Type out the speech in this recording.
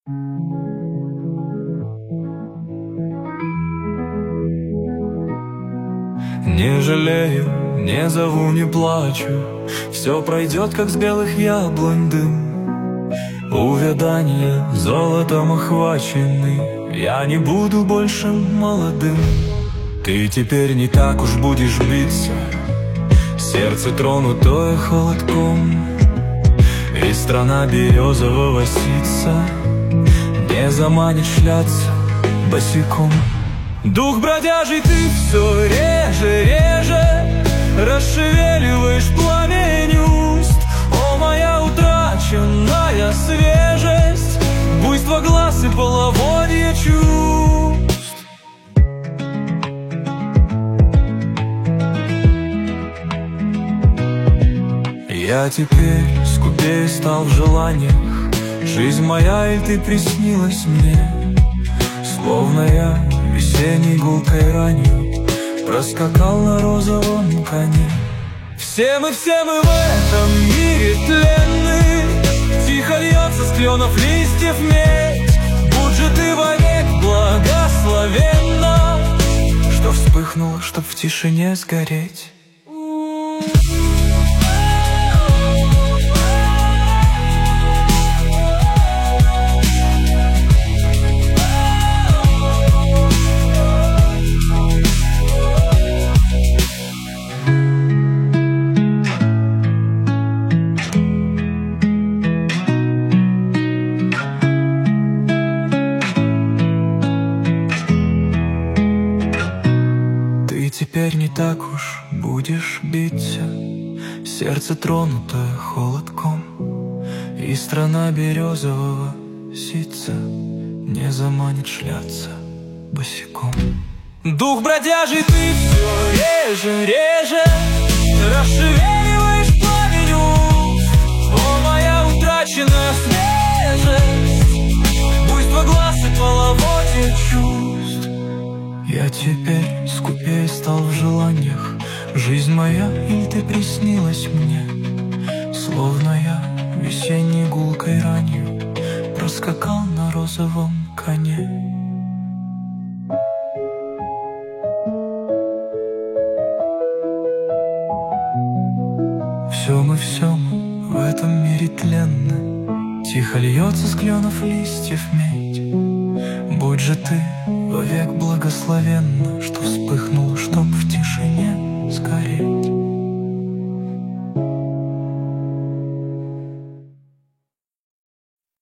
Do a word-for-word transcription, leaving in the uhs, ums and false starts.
Не жалею, не зову, не плачу, все пройдет, как с белых яблонь дым. Увядание золотом охваченный, я не буду больше молодым. Ты теперь не так уж будешь биться, сердце тронутое холодком, и страна березового ситца не заманит шляться босиком. Дух бродяжий, ты все реже, реже расшевеливаешь пламень уст. О, моя утраченная свежесть, буйство глаз и половодье чувств. Я теперь скупее стал в желаниях, жизнь моя, и ты приснилась мне. Словно я весенней гулкой ранью проскакал на розовом коне. Все мы, все мы в этом мире тленны, тихо льется с кленов листьев медь. Будь же ты вовек благословенна, что вспыхнула, чтоб в тишине сгореть. Теперь не так уж будешь биться, сердце тронутое холодком, и страна березового ситца не заманит шляться босиком. Дух бродяжий, ты все реже, реже расшевеливаешь пламень уст. О, моя утраченная свежесть, буйство глаз и половодье чувств. Я теперь скупее стал в желаниях, жизнь моя, или ты приснилась мне. Словно я весенней гулкой ранью проскакал на розовом коне. Все мы, все мы в этом мире тленны, тихо льется с кленов листьев медь. Будь же ты вовек благословенна, что вспыхнула, чтоб в тишине сгореть.